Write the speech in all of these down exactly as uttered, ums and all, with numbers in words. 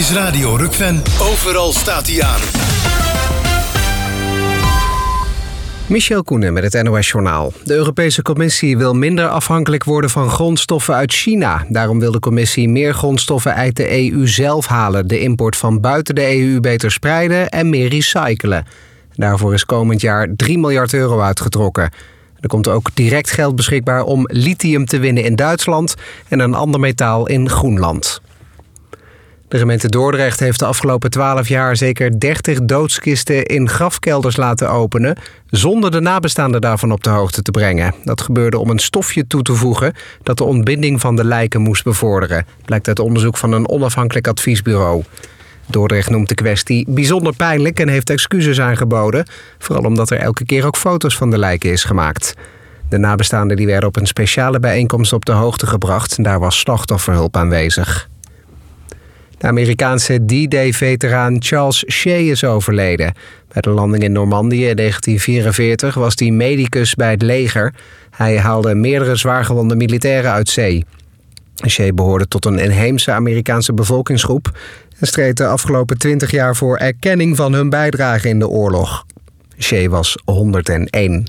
is Radio Rukven. Overal staat hij aan. Michel Koenen met het N O S-journaal. De Europese Commissie wil minder afhankelijk worden van grondstoffen uit China. Daarom wil de Commissie meer grondstoffen uit de E U zelf halen, de import van buiten de E U beter spreiden en meer recyclen. Daarvoor is komend jaar drie miljard euro uitgetrokken. Er komt ook direct geld beschikbaar om lithium te winnen in Duitsland en een ander metaal in Groenland. De gemeente Dordrecht heeft de afgelopen twaalf jaar zeker dertig doodskisten in grafkelders laten openen, zonder de nabestaanden daarvan op de hoogte te brengen. Dat gebeurde om een stofje toe te voegen dat de ontbinding van de lijken moest bevorderen, blijkt uit onderzoek van een onafhankelijk adviesbureau. Dordrecht noemt de kwestie bijzonder pijnlijk en heeft excuses aangeboden, vooral omdat er elke keer ook foto's van de lijken is gemaakt. De nabestaanden die werden op een speciale bijeenkomst op de hoogte gebracht. Daar was slachtofferhulp aanwezig. De Amerikaanse D-Day-veteraan Charles Shea is overleden. Bij de landing in Normandië in negentien vierenveertig was hij medicus bij het leger. Hij haalde meerdere zwaargewonde militairen uit zee. Shea behoorde tot een inheemse Amerikaanse bevolkingsgroep en streed de afgelopen twintig jaar voor erkenning van hun bijdrage in de oorlog. Shea was honderdéén.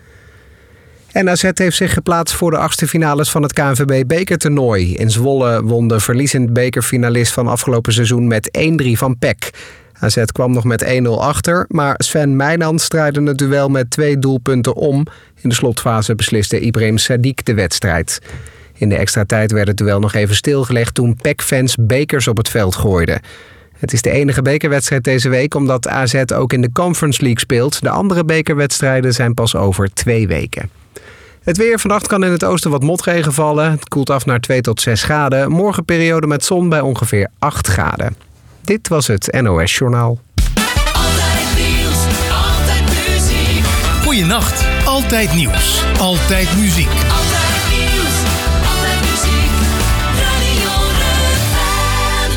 En A Z heeft zich geplaatst voor de achtste finales van het K N V B-bekertoernooi. In Zwolle won de verliezend bekerfinalist van afgelopen seizoen met één drie van P E C. A Z kwam nog met één nul achter, maar Sven Meijnans draaide het duel met twee doelpunten om. In de slotfase besliste Ibrahim Sadiq de wedstrijd. In de extra tijd werd het duel nog even stilgelegd toen P E C-fans bekers op het veld gooiden. Het is de enige bekerwedstrijd deze week omdat A Z ook in de Conference League speelt. De andere bekerwedstrijden zijn pas over twee weken. Het weer. Vannacht kan in het oosten wat motregen vallen. Het koelt af naar twee tot zes graden. Morgen periode met zon bij ongeveer acht graden. Dit was het N O S-journaal. Altijd nieuws, altijd muziek. Goeienacht. Altijd nieuws, altijd muziek. Altijd nieuws, altijd muziek. Radio Rukven.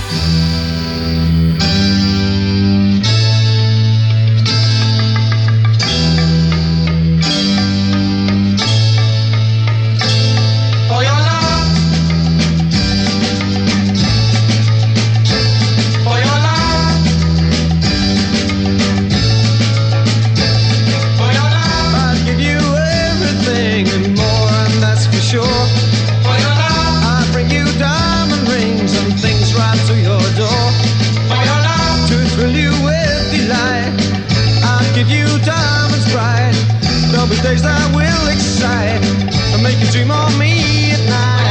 Days that will excite and make you dream of me at night.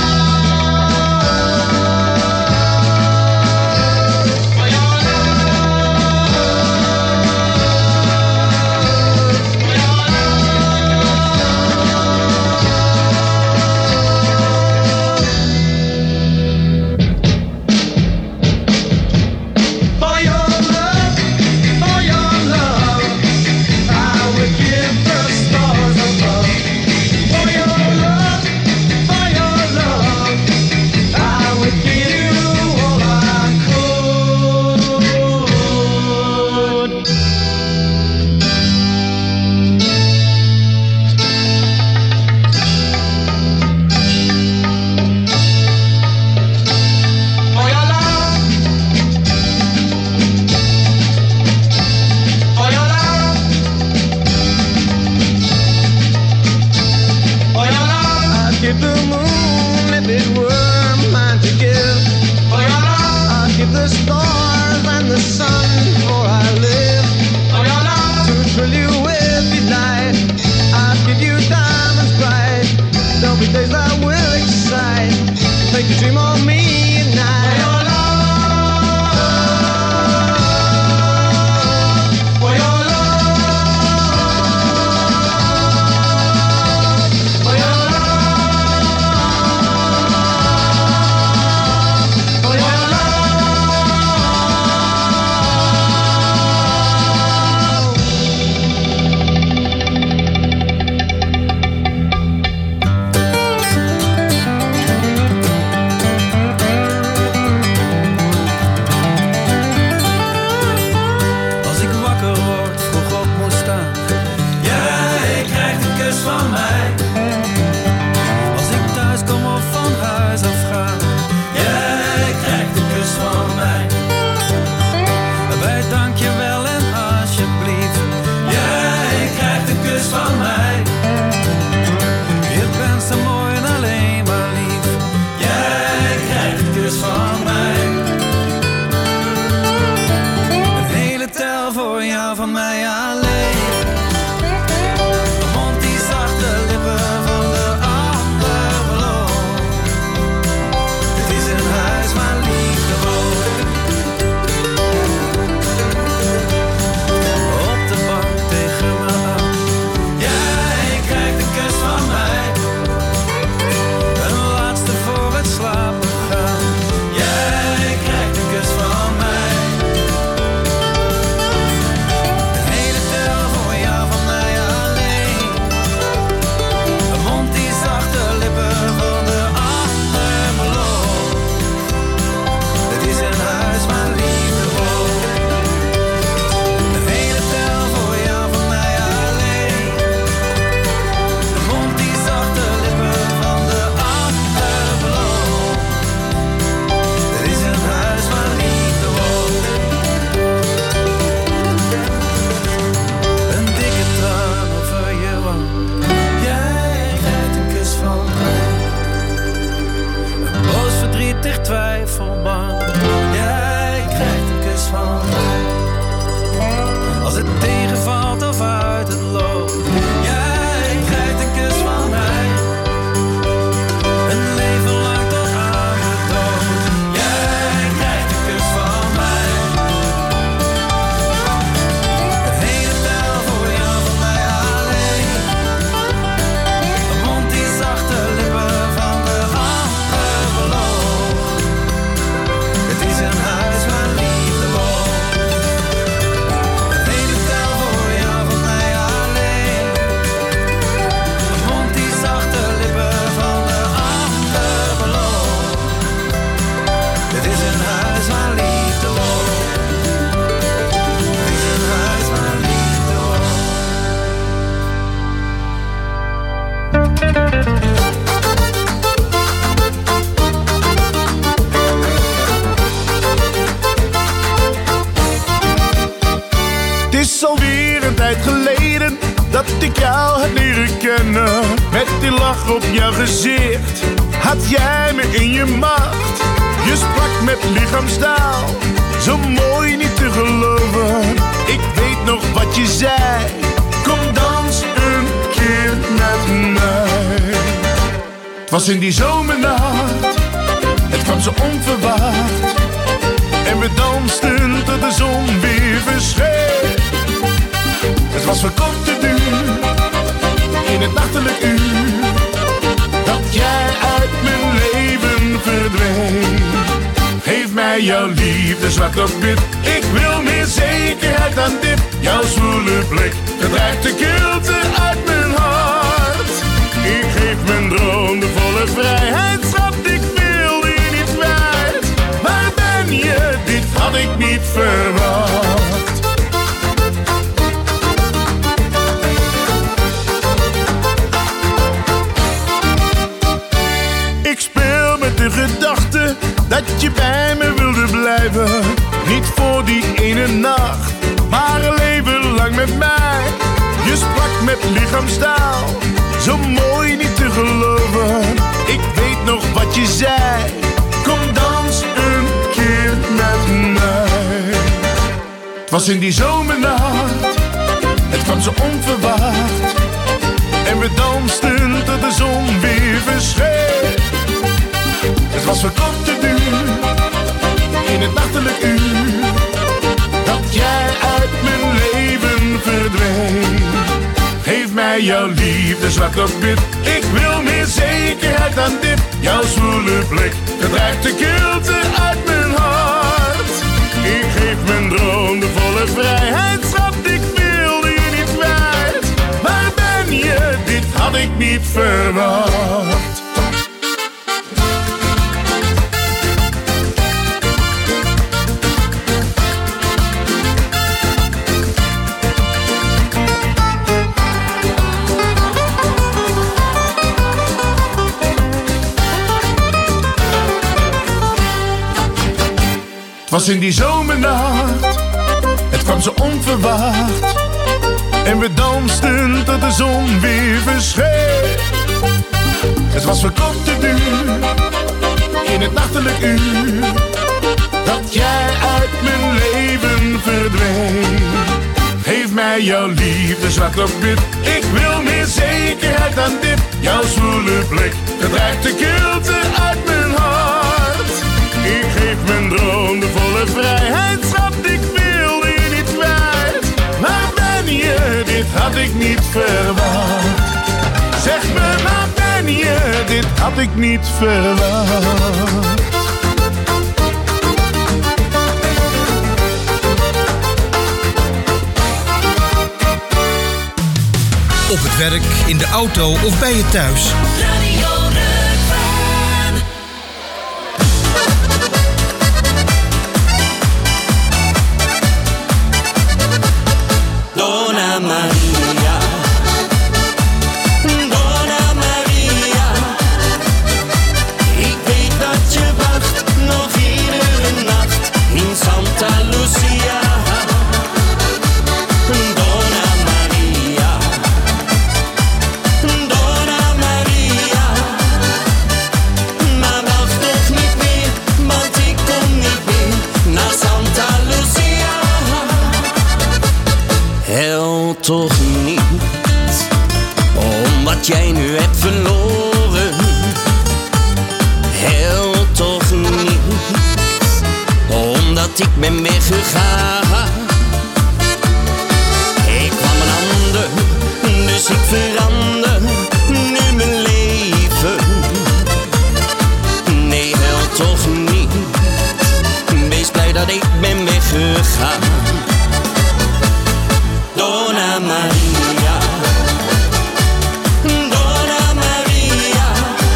For your love, for your love, I would give the stars above. For your love. dat ik jou had leren kennen. Met die lach op jouw gezicht had jij me in je macht. Je sprak met lichaamstaal, zo mooi niet te geloven. Ik weet nog wat je zei, kom dans een keer met mij. Het was in die zomernacht, het kwam zo onverwacht. En we dansten tot de zon weer verscheen. Het was voor korte duur, in het nachtelijk uur, dat jij uit mijn leven verdween. Geef mij jouw liefde zwart op wit, ik wil meer zekerheid dan dit. Jouw zwoele blik verdrijft de kilte uit mijn hart. Ik geef mijn droom de volle vrijheid, schat, ik wil die niet kwijt. Waar ben je? Dit had ik niet verwacht. Ik speel met de gedachte dat je bij me wilde blijven. Niet voor die ene nacht, maar een leven lang met mij. Je sprak met lichaamstaal, zo mooi niet te geloven. Ik weet nog wat je zei, kom dans een keer met mij. Het was in die zomernacht, het kwam zo onverwacht. En we dansten tot de zon weer verscheen. Het was voor korte duur, in het nachtelijk uur, dat jij uit mijn leven verdween. Geef mij jouw liefde zwart op wit, ik wil meer zekerheid dan dit. Jouw zwoele blik verdrijft de kilte uit mijn hart. Ik geef mijn droom de volle vrijheid, schat, ik wil die niet kwijt. Waar ben je? Dit had ik niet verwacht. Het was in die zomernacht, het kwam zo onverwacht. En we dansten tot de zon weer verscheen. Het was voor korte duur, in het nachtelijk uur, dat jij uit mijn leven verdween. Geef mij jouw liefde zwart op wit, ik wil meer zekerheid dan dit. Jouw zwoele blik verdrijft de kilte uit mijn hart. Ik geef mijn droom de volle vrijheid, schat, ik wil die niet kwijt. Waar ben je? Dit had ik niet verwacht. Zeg me, waar ben je? Dit had ik niet verwacht. Op het werk, in de auto of bij je thuis. Radio Rukven. Donna Maria, Donna Maria, ik weet dat je wacht nog iedere nacht in Santa Lucia. Donna Maria, Donna Maria, maar wacht toch niet meer, want ik kom niet meer naar Santa Lucia. Hel toch niet, om wat jij nu hebt verloren. Hel toch niet, omdat ik ben weggegaan. Ik kwam een ander, dus ik verander nu mijn leven. Nee, hel toch niet, wees blij dat ik ben weggegaan. Donna Maria, Donna Maria,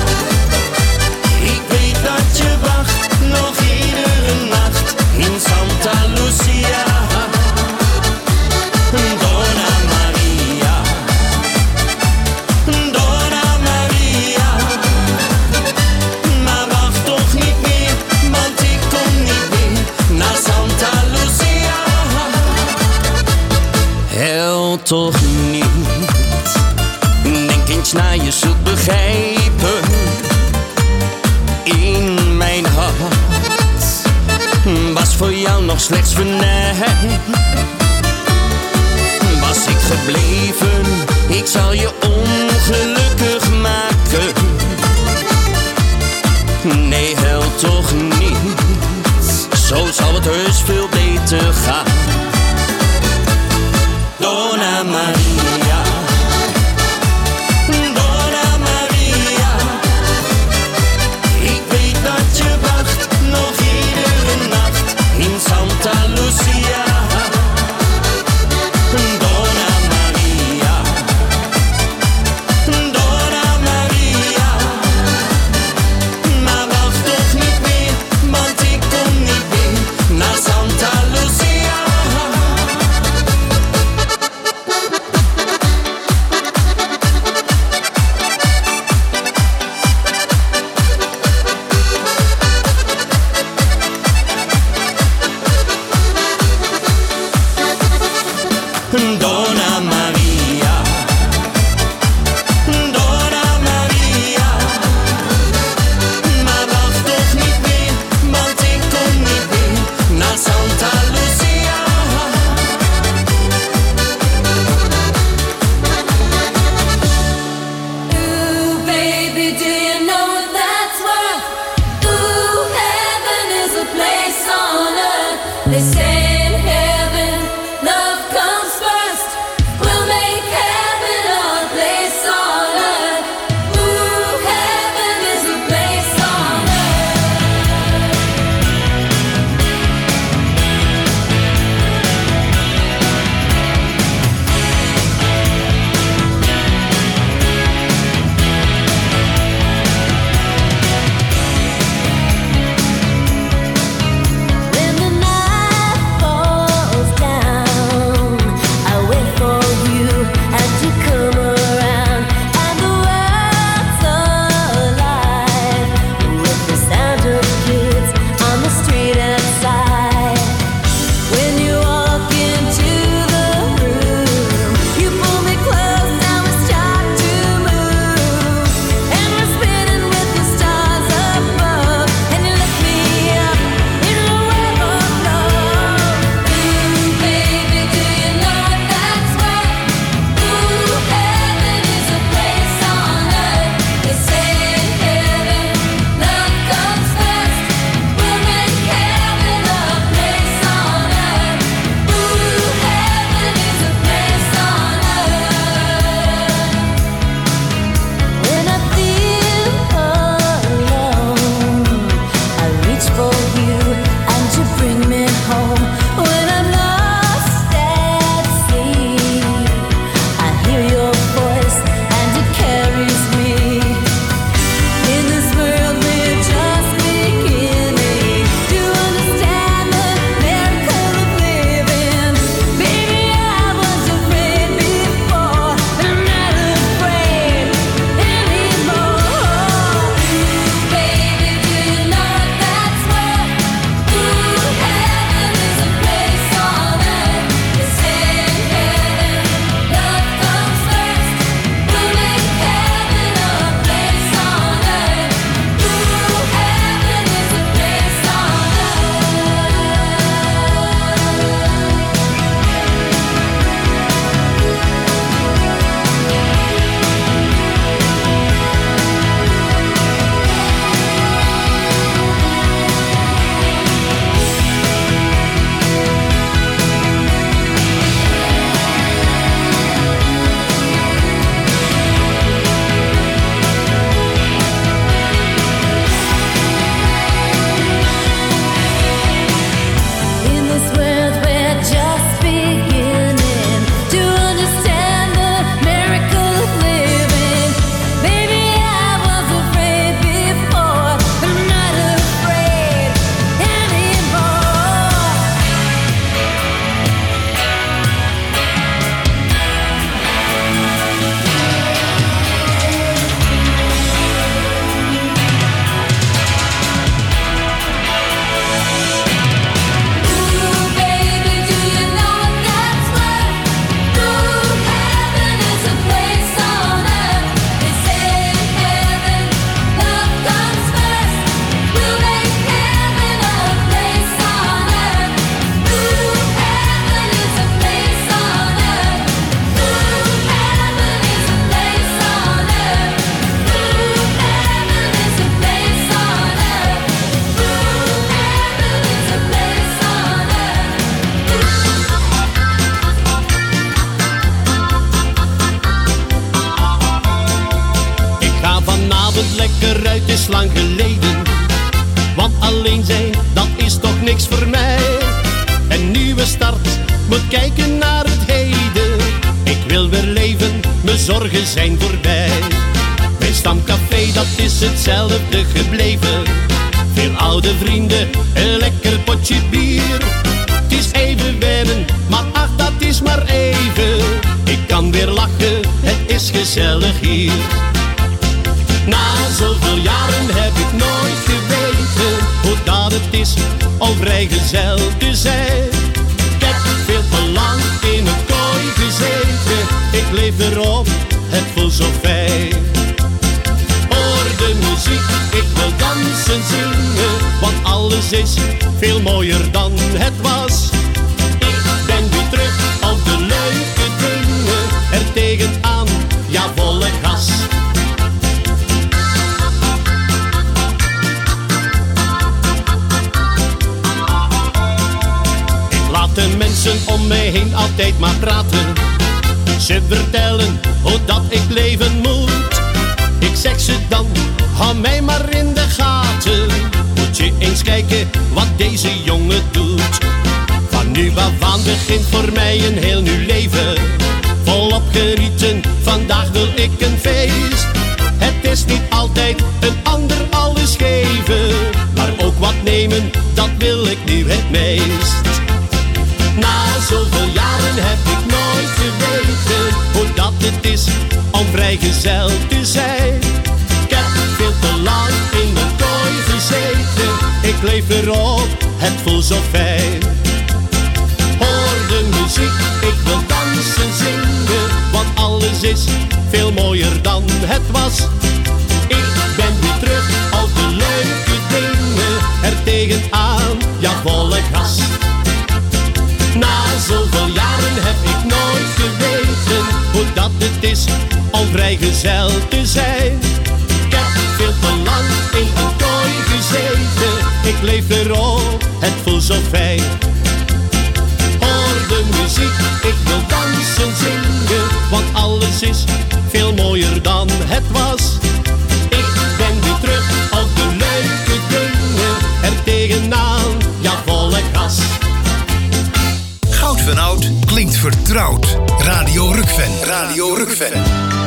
ik weet dat je wacht nog iedere nacht in Santa Lucia. Donna Maria, Donna Maria, maar wacht toch niet meer, want ik kom niet meer naar Santa Lucia. Hel toch niet. niet. Denk eens na, je zult begrijpen. In mijn hart was voor jou nog slechts venijn. Was ik gebleven, ik zal je ongelukkig maken. Nee, held toch niet, zo zal het heus veel beter gaan. Donna Maria, Donna Maria, ik weet dat je wacht nog iedere nacht in Santa Lucia. Donna Maria, Donna Maria, maar wacht toch niet meer, want ik kom niet meer naar Santa Lucia. het lekker uit is lang geleden. Want alleen zijn, dat is toch niks voor mij. Een nieuwe start, moet kijken naar het heden. Ik wil weer leven, mijn zorgen zijn voorbij. Mijn stamcafé, dat is hetzelfde gebleven. Veel oude vrienden, een lekker potje bier. Het is even wennen, maar ach, dat is maar even. Ik kan weer lachen, het is gezellig hier. Na zoveel jaren heb ik nooit geweten hoe dat het is om vrijgezel te zijn. Ik heb veel te lang in het kooi gezeten. Ik leef erop, het voelt zo fijn. Hoor de muziek, ik wil dansen, zingen, want alles is veel mooier dan het was. Ik ben weer terug op de leuke dingen, er tegenaan, ja volle gas. De mensen om mij heen altijd maar praten. Ze vertellen hoe dat ik leven moet. Ik zeg ze dan, hou mij maar in de gaten. Moet je eens kijken wat deze jongen doet. Van nu af aan begint voor mij een heel nieuw leven. Volop genieten, vandaag wil ik een feest. Het is niet altijd een ander alles geven, maar ook wat nemen, dat wil ik nu het meest. Na zoveel jaren heb ik nooit geweten hoe dat het is om vrijgezel te zijn. Ik heb veel te lang in de kooi gezeten. Ik leef erop, het voelt zo fijn. Hoor de muziek, ik wil dansen, zingen, want alles is veel mooier dan het was. Ik ben weer terug op de leuke dingen, er tegenaan, ja volle gas. Na zoveel jaren heb ik nooit geweten hoe dat het is om vrijgezel te zijn. Ik heb veel te lang in een kooi gezeten. Ik leef erop, het voelt zo fijn. Hoor de muziek, ik wil dansen, zingen, want alles is veel mooier dan het was. Ik ben weer terug op de leuke dingen, er tegenaan, ja volle gas. Goud van Oud klinkt vertrouwd. Radio Rukven. Radio Rukven.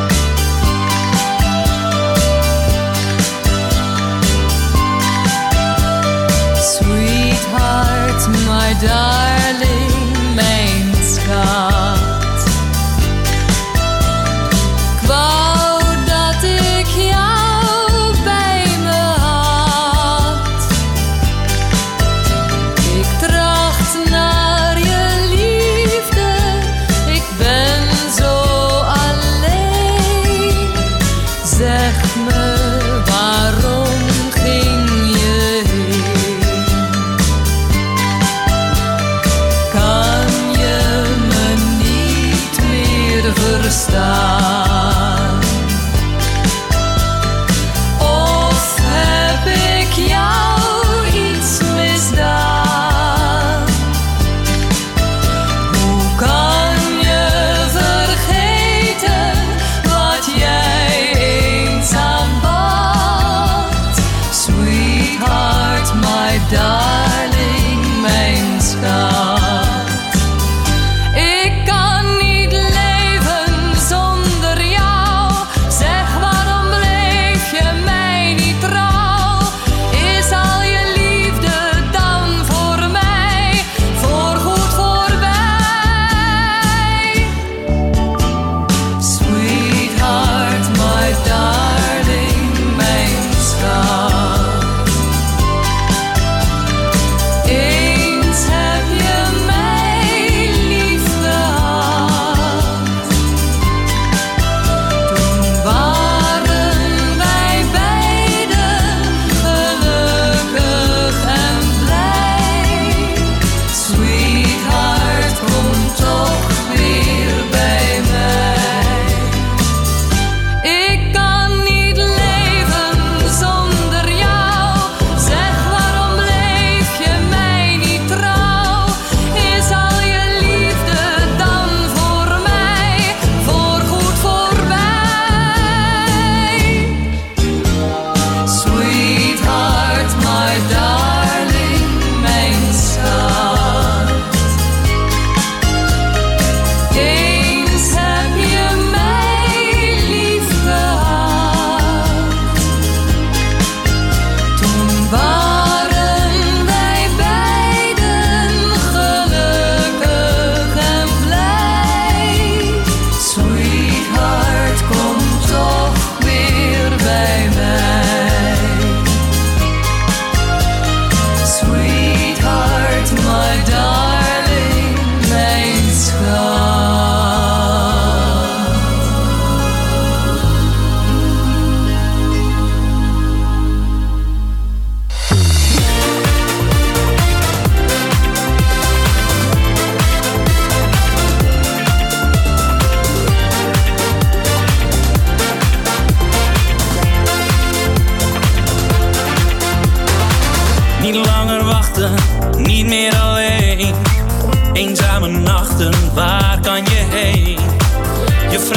Sweetheart, my darling, mijn schat. Ik wou dat ik jou bij me had. Ik tracht naar je liefde, ik ben zo alleen.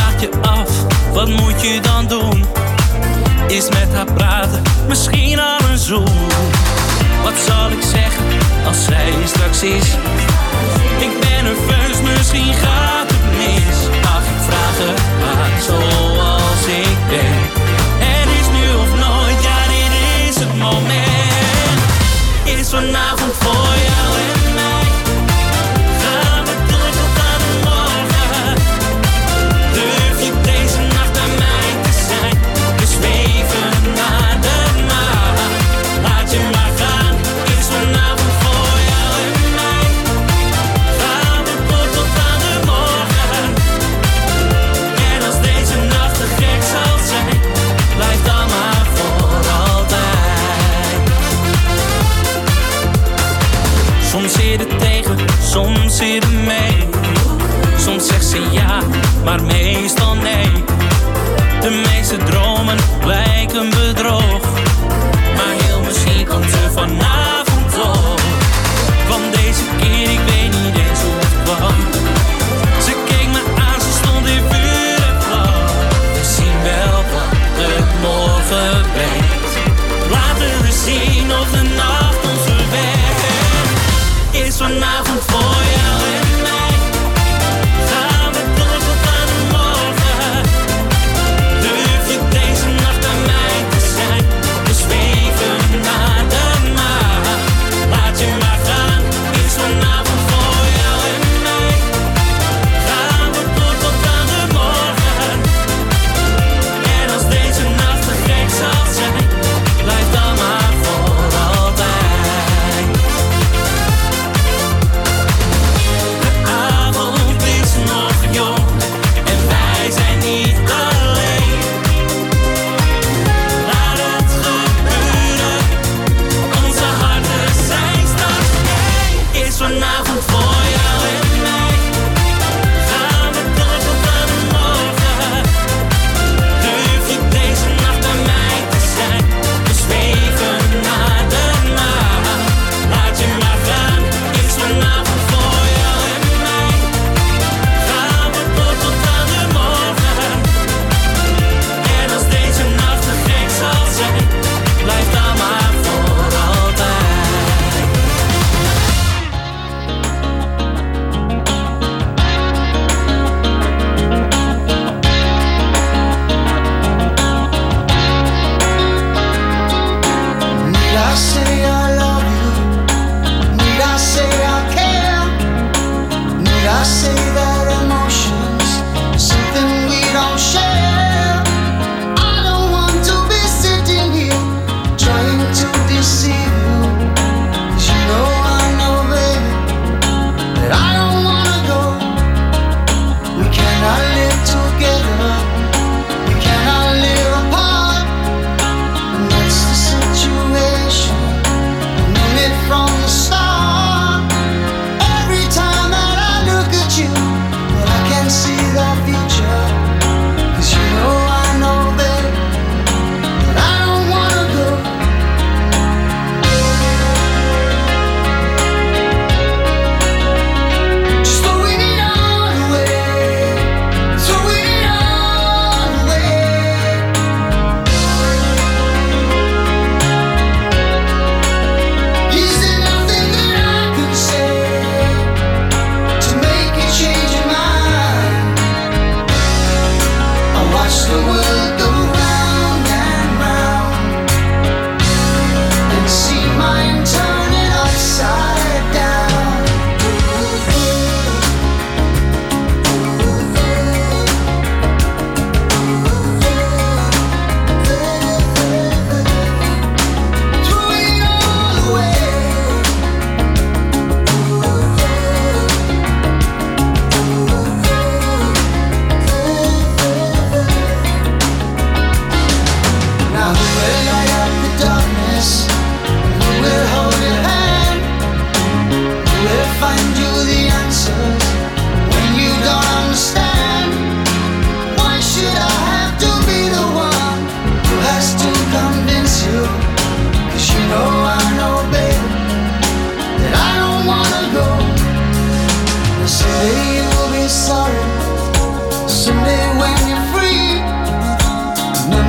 vraagt je af, wat moet je dan doen? Is met haar praten, misschien al een zoen. Wat zal ik zeggen als zij straks is? Ik ben nerveus, misschien gaat het mis. Ach, ik vraag het haar zoals ik ben. Het is nu of nooit, ja dit is het moment. Is vanavond voor jou en mij. Gaan we door tot aan de morgen. Durf je deze nacht bij mij te zijn? We zweven naar de maan. Laat je maar gaan. Is vanavond voor jou en mij. Gaan we door tot aan de morgen. En als deze nacht te gek zal zijn, blijf dan maar voor altijd. Soms zit het tegen, soms zit het mee. Soms zegt ze ja, maar meestal nee. De meeste dromen lijken bedrog, maar heel misschien komt ze vanavond toch. Want deze keer, ik weet niet eens hoe het kwam. Ze keek me aan, ze stond in vuur en vlam. We zien wel wat het morgen brengt. Laten we zien of de nacht ons verwekt. Is vanavond voor jou en mij. Gaan we door tot aan de morgen. Durf je deze nacht aan mij te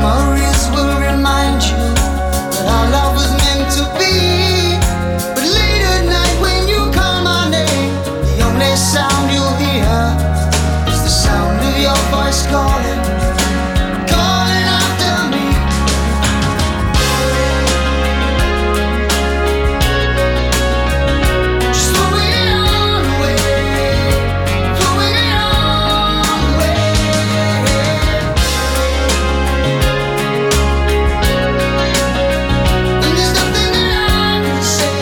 Memories will remind you that our love was meant to be. But late at night when you call my name, the only sound you'll hear is the sound of your voice calling, calling after me. Just throwing it all away, throwing it all away. And there's nothing that I can say.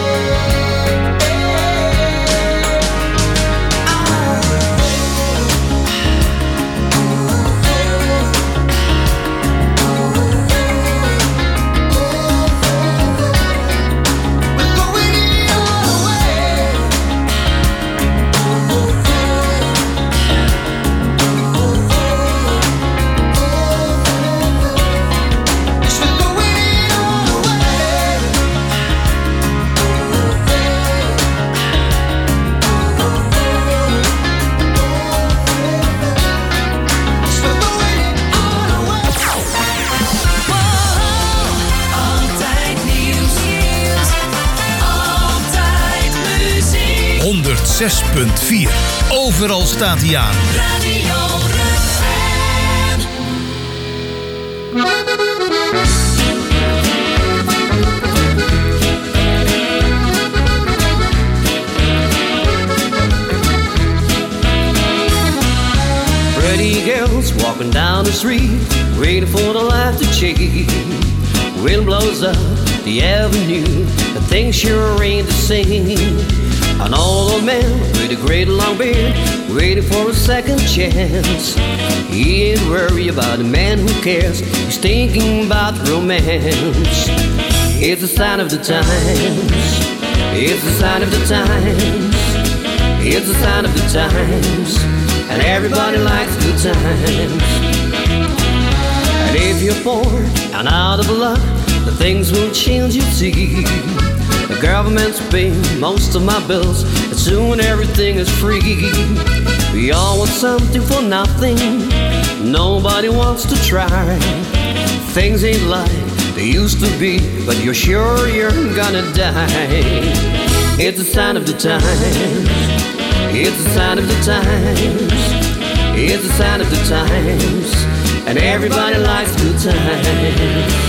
We're throwing it all away. Yes, we're throwing it all away. Yes, we're throwing it all away. Altijd nieuws, altijd muziek. honderdzes punt vier. Overal staat hij aan. Radio Rutgen. Pretty girls walking down the street, waiting for the light to change. Wind blows up the avenue, the things sure ain't the same. An old man with a great long beard, waiting for a second chance. He ain't worried about the man who cares, he's thinking about romance. It's a sign of the times, it's a sign of the times, it's a sign of the times, and everybody likes good times. And if you're poor and out of luck, the things will change, you see. The government's paying most of my bills, and soon everything is free. We all want something for nothing, nobody wants to try. Things ain't like they used to be, but you're sure you're gonna die. It's a sign of the times, it's a sign of the times, it's a sign of the times, and everybody likes good times.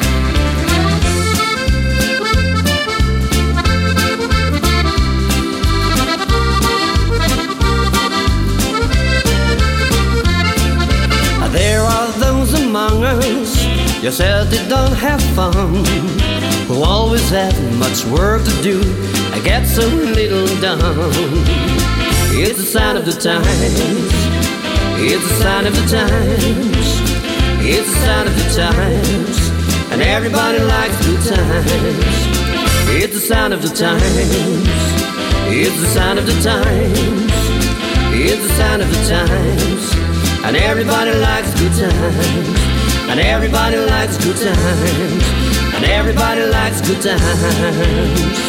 There are those among us just said they don't have fun, who always have much work to do and get so little done. It's a sign of the times, it's a sign of the times, it's a sign of the times, and everybody likes good times. It's a sign of the times, it's a sign of the times, it's a sign of the times, and everybody likes good times, and everybody likes good times, and everybody likes good times.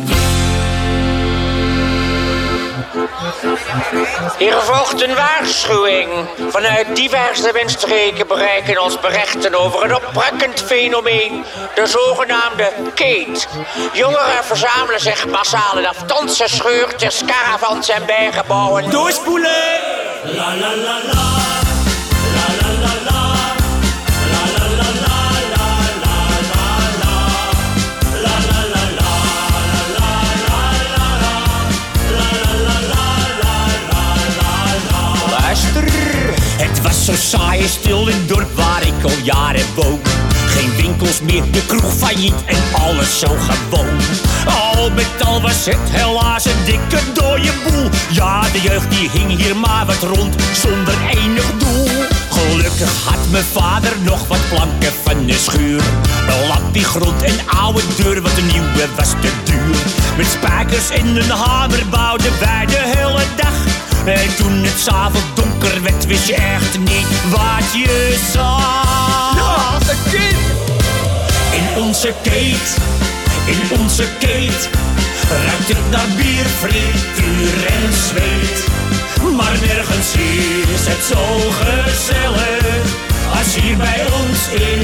Hier volgt een waarschuwing. Vanuit diverse windstreken bereiken ons berichten over een opwekkend fenomeen, de zogenaamde keet. Jongeren verzamelen zich massaal in aftanse scheurtjes, caravans en bijgebouwen. Doorspoelen! La la la la. La la la la. La la la la la la la la. La la la la la la la la. La la la la la la la. Luister, het was zo saai en stil in het dorp waar ik al jaren woon. Geen winkels meer, de kroeg failliet en alles zo gewoon. Al met al was het helaas een dikke dode boel. Ja, de jeugd die hing hier maar wat rond, zonder enig doel. Gelukkig had mijn vader nog wat planken van de schuur. Een lappie grond, een oude deur, want een nieuwe was te duur. Met spijkers en een hamer bouwden wij de hele dag. En toen het 's avonds donker werd, wist je echt niet wat je zag. Ja, een kind! In onze keet, in onze keet, ruikt het naar bier, frituur en zweet. Maar nergens is het zo gezellig als hier bij ons in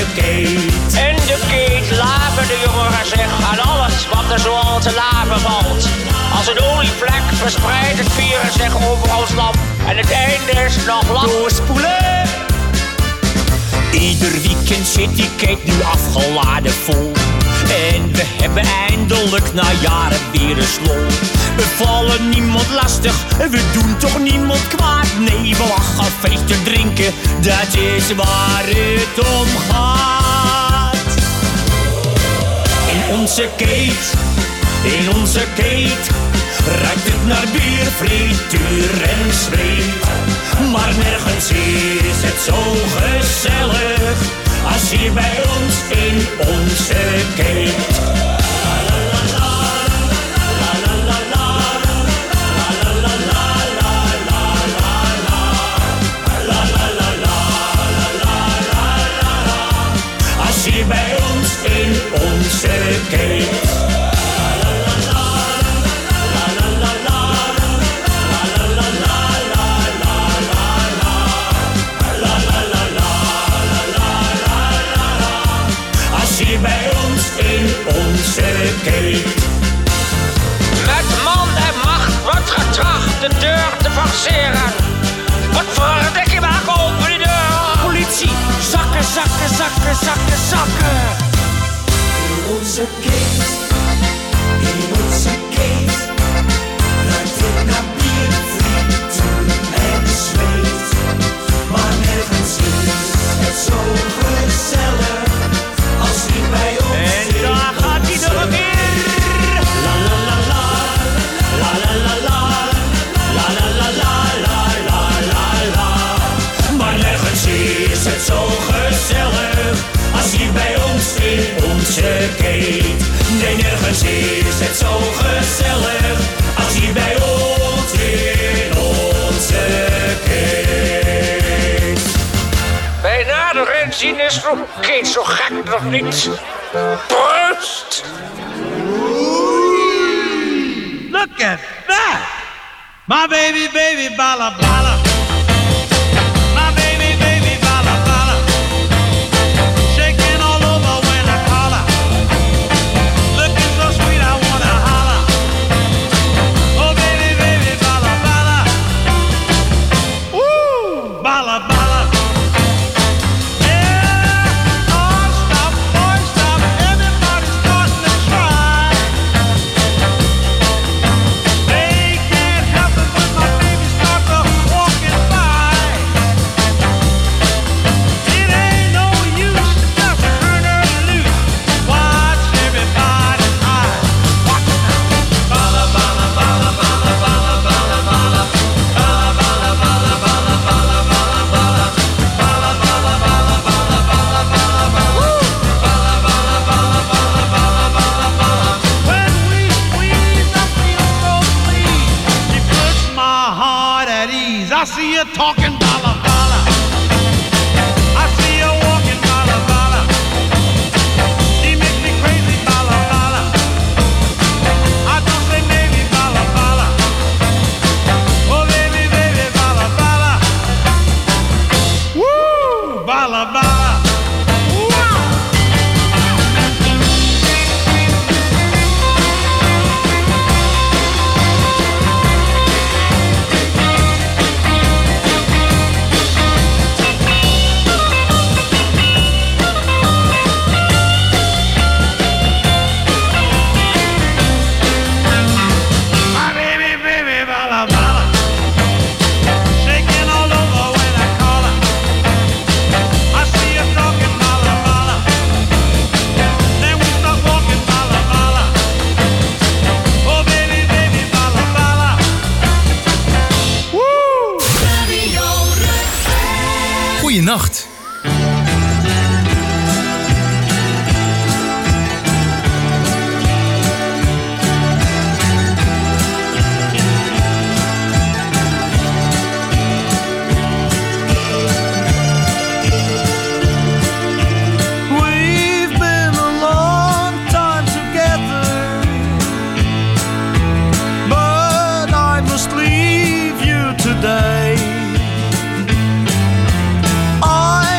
Kate. En de Kate laven de jongeren zich aan alles wat er zoal te laven valt. Als een olievlek verspreidt het virus zich over ons land. En het einde is nog lang. Doorspoelen! Ieder weekend zit die Kate nu afgeladen vol. En we hebben eindelijk na jaren weer een slol. We vallen niemand lastig, we doen toch niemand kwaad. Nee, we lachen, feesten, drinken, dat is waar het om gaat. In onze Kate, in onze Kate, ruikt het naar bier, frituur en zweet. Maar nergens is het zo gezellig als hier bij ons in onze Kate. Als hier bij ons in onze Kate. Bij ons in onze Kate. Met man en macht wordt getracht de deur te forceren. Wat verdikkie, maak open die deur. Politie, zakken, zakken, zakken, zakken, zakken. In onze Kate, in onze Kate, ruikt het naar bier, frieten en zweet. Maar nergens is het zo gezellig. En daar gaat hij nog een keer. La la la la, la la la la, la la la la, la la la la. Maar nergens is het zo gezellig als hier bij ons in onze Kate. Nee, nergens is het zo gezellig als hier bij ons in onze Kate. Bij nader inzien is Kate zo gek nog niet. Proost! Look at that! My baby, baby, bala, bala. My baby, baby, bala, bala. Shaking all over when I call her. Looking so sweet, I wanna holler. Oh, baby, baby, bala, bala. Woo! Bala, bala. I see you talking bala bala. I see you walking bala bala. She makes me crazy bala bala. I don't say maybe bala bala. Oh baby, baby, bala bala. Woo, bala bala. Goeienacht. We've been a long time together, but I must leave you today. I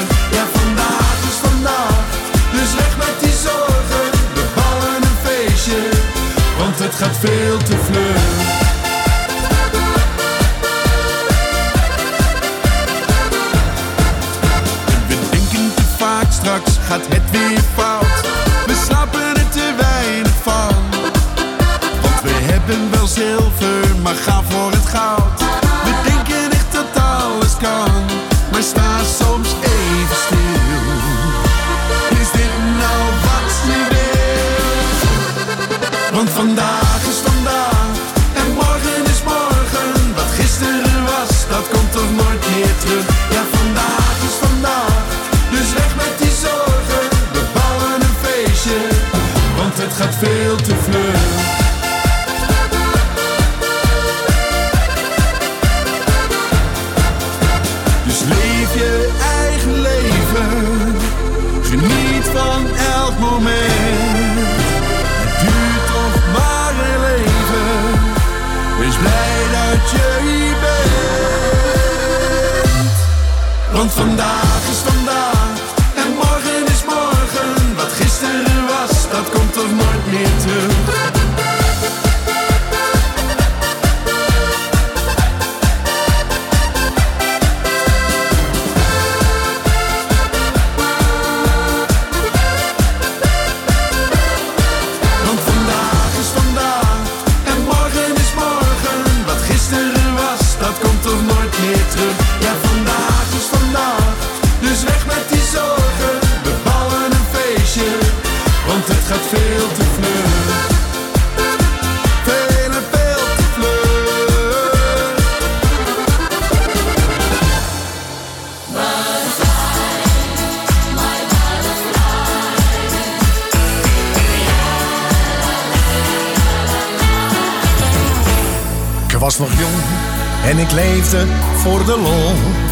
Ja, vandaag is vandaag, dus weg met die zorgen. We bouwen een feestje, want het gaat veel te vlug. We denken te vaak, straks gaat het weer fout. We snappen er te weinig van. Want we hebben wel zilver, maar gaan voor het goud. We denken echt dat alles kan, maar sta soms even stil. Is dit nou wat je wil? Want vandaag is vandaag en morgen is morgen. Wat gisteren was, dat komt toch nooit meer terug. Ja, vandaag is vandaag, dus weg met die zorgen. We bouwen een feestje, want het gaat veel te vlug. Dus leef je eigen leven, geniet van elk moment. Het duurt toch maar een leven, wees blij dat je hier bent. Want vandaag is vandaag en morgen is morgen. Wat gisteren was, dat komt toch nooit meer terug. Want vandaag is vandaag en morgen is morgen. Wat gisteren was, dat komt toch nooit meer terug. Ja, vandaag is vandaag, dus weg met die zorgen. We bouwen een feestje, want het gaat veel te vlug. Veel en veel te vlug. Ik was nog jong en ik leefde voor de lol.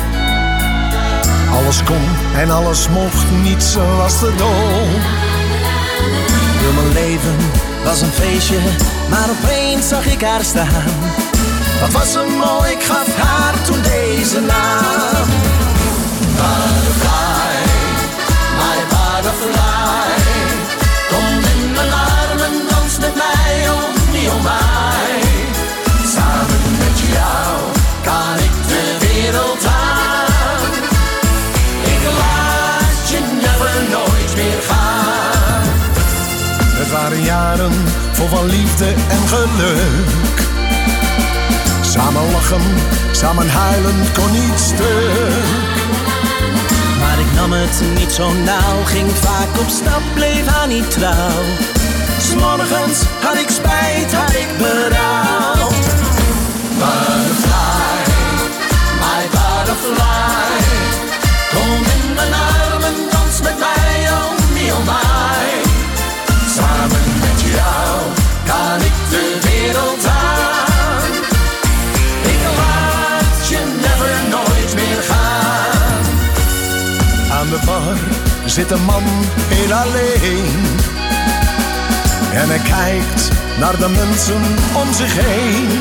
Alles kon en alles mocht, niets was te dol. Heel mijn leven was een feestje, maar opeens zag ik haar staan. Wat was ze mooi, ik gaf haar toen deze naam. Butterfly, my butterfly. Kom in mijn armen, dans met mij, oh me, oh my. Samen met jou kan ik de wereld aan. Ik laat je never nooit meer gaan. Het waren jaren vol van liefde en geluk. Samen lachen, samen huilen kon niet stuk. Maar ik nam het niet zo nauw, ging vaak op stap, bleef haar niet trouw. 'S morgens had ik spijt, had ik berouw. Butterfly, my butterfly. Kom in mijn armen, dans met mij, oh me, oh my. Samen met jou kan ik de wereld aan. Ik laat je never nooit meer gaan. Aan de bar zit een man heel alleen. En hij kijkt naar de mensen om zich heen.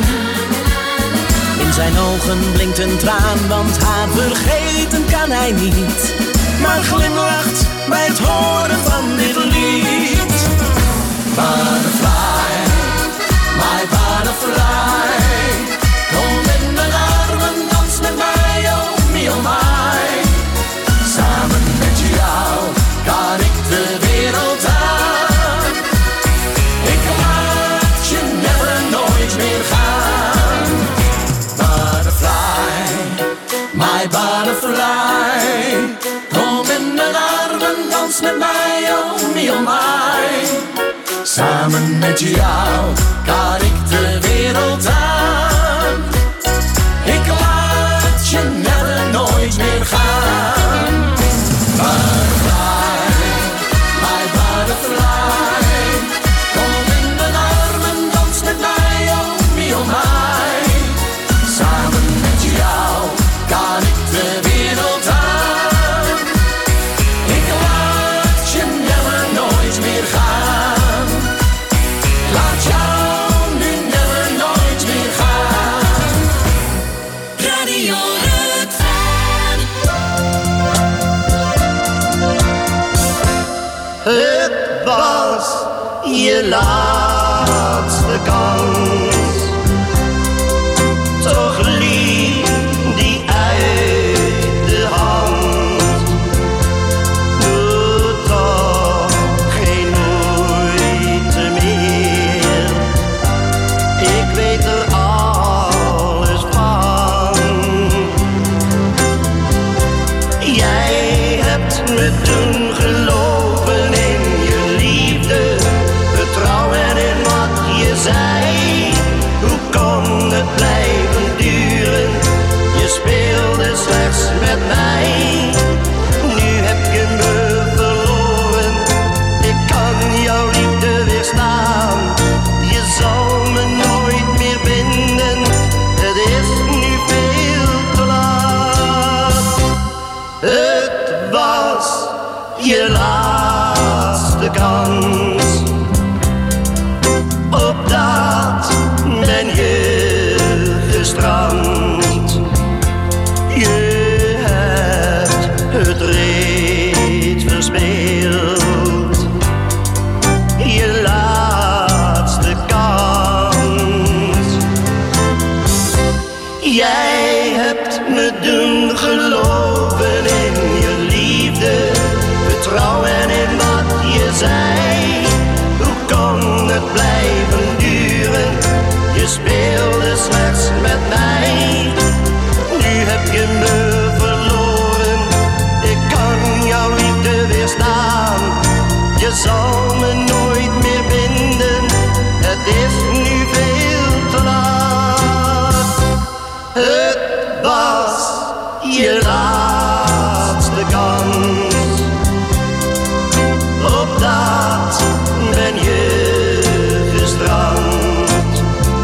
In zijn ogen blinkt een traan, want haar vergeten kan hij niet. Maar glimlacht bij het horen van dit lied. Butterfly, my butterfly. Kom in mijn armen, dans met mij, oh me, oh my. Samen met jou kan ik de wereld aan. Ik laat je never nooit meer gaan. Butterfly, my butterfly. Kom in mijn armen, dans met mij, oh me, oh my. Samen met jou kan ik de wereld aan. Ik laat je never nooit meer gaan. Butterfly, my butterfly. Kom in mijn armen, dans met mij, oh me, oh my. Samen met jou kan ik de wereld aan. Ik laat je never nooit meer gaan. Laat jou Het was je laatste kans. Toch liep die uit de hand. Doe toch geen moeite meer. Ik weet er alles van. Jij hebt me toen geloven in je liefde, vertrouwen in wat je zei. Hoe kon het blijven duren? Je speelde slechts met mij. Nu heb je me verloren. Ik kan jouw liefde weerstaan. Je zal me nooit meer vinden. Het is nu veel te laat. Het was je laatste kans. Op dat ben je gestrand. Je hebt het reeds verspeeld. Je laatste kans. Jij hebt me doen geloven in je liefde, vertrouwen in wat je zei. Hoe kon het blijven duren? Je speelde slechts met mij. Nu heb je me verloren. Ik kan jouw liefde weerstaan. Je zal me nooit meer vinden. Het is nu veel te laat. Het was je laatste kans. Op dat ben je gestrand.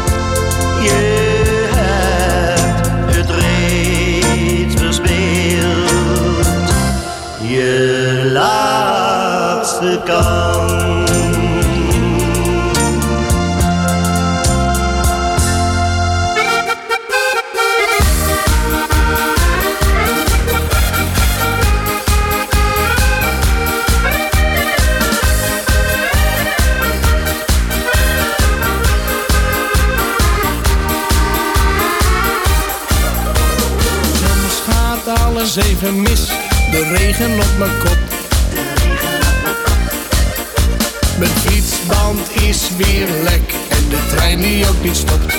Je hebt het reeds verspeeld. Je laatste kans. Alles even mis, de regen op mijn kop. Mijn fietsband is weer lek en de trein die ook niet stopt.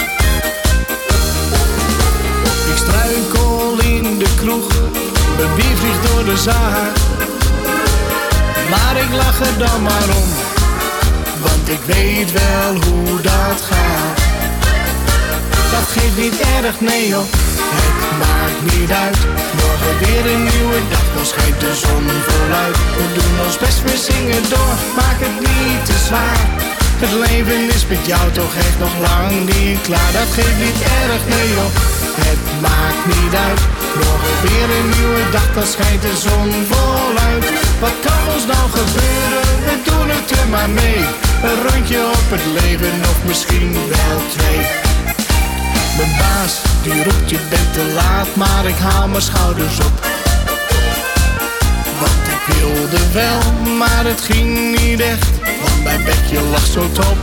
Ik struikel in de kroeg, mijn bier vliegt door de zaak. Maar ik lach er dan maar om, want ik weet wel hoe dat gaat. Dat geeft niet erg, nee joh, het maakt niet uit. Morgen weer een nieuwe dag, dan schijnt de zon voluit. We doen ons best, we zingen door, maak het niet te zwaar. Het leven is met jou toch echt nog lang niet klaar. Dat geeft niet erg, nee joh, het maakt niet uit. Morgen weer een nieuwe dag, dan schijnt de zon voluit. Wat kan ons nou gebeuren, we doen het er maar mee. Een rondje op het leven, of misschien wel twee. Mijn baas, die roept je bent te laat, maar ik haal mijn schouders op. Want ik wilde wel, maar het ging niet echt, want mijn bedje lag zo top.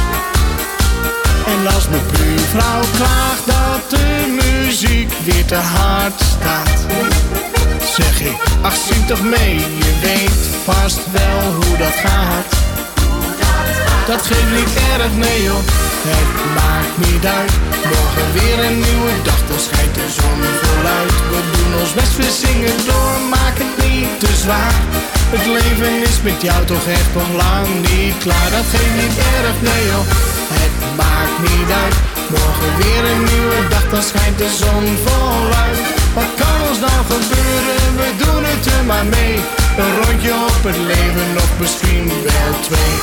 En als mijn buurvrouw klaagt dat de muziek weer te hard staat, zeg ik, ach zing toch mee, je weet vast wel hoe dat gaat. Dat geeft niet erg, nee joh, het maakt niet uit. Morgen weer een nieuwe dag, dan schijnt de zon voluit. We doen ons best, we zingen door, maak het niet te zwaar. Het leven is met jou toch echt nog lang niet klaar. Dat geeft niet erg, nee joh, het maakt niet uit. Morgen weer een nieuwe dag, dan schijnt de zon voluit. Wat kan ons nou gebeuren, we doen het er maar mee. Een rondje op het leven, of misschien wel twee.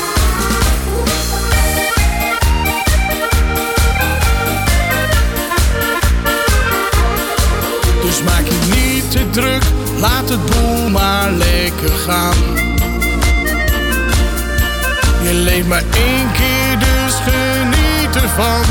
Dus maak je niet te druk, laat het boel maar lekker gaan. Je leeft maar één keer, dus geniet ervan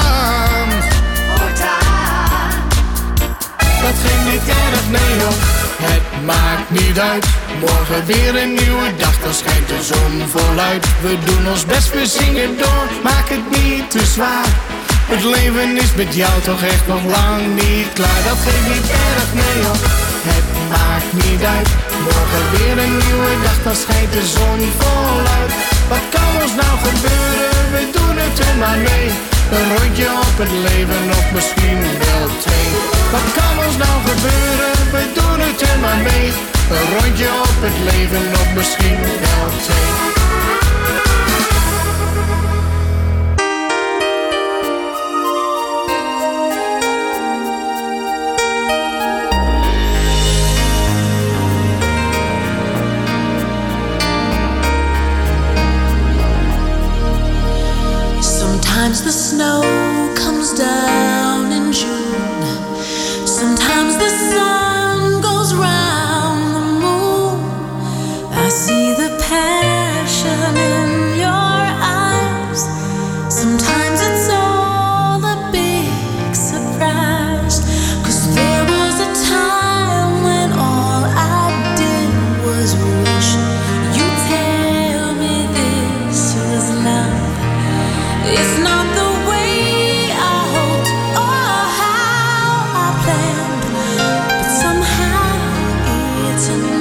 voortaan. Dat geeft niet erg, nee joh, Het maakt niet uit, morgen weer een nieuwe dag, dan schijnt de zon voluit. We doen ons best, we zingen door, maak het niet te zwaar. Het leven is met jou toch echt nog lang niet klaar. Dat geeft niet erg, nee joh, het maakt niet uit. Morgen weer een nieuwe dag, dan schijnt de zon voluit. Wat kan ons nou gebeuren, we doen het er maar mee. Een rondje op het leven of misschien wel twee. Wat kan ons nou gebeuren, we doen het er maar mee. Een rondje op het leven of misschien wel twee. Sometimes the snow comes down in June. Sometimes the sun goes round the moon. I see the passion in your eyes. Sometimes it's all a big surprise. 'Cause there was a time when all I did was wish you'd tell me this was love. It's not the way I hoped or how I planned, but somehow it's enough.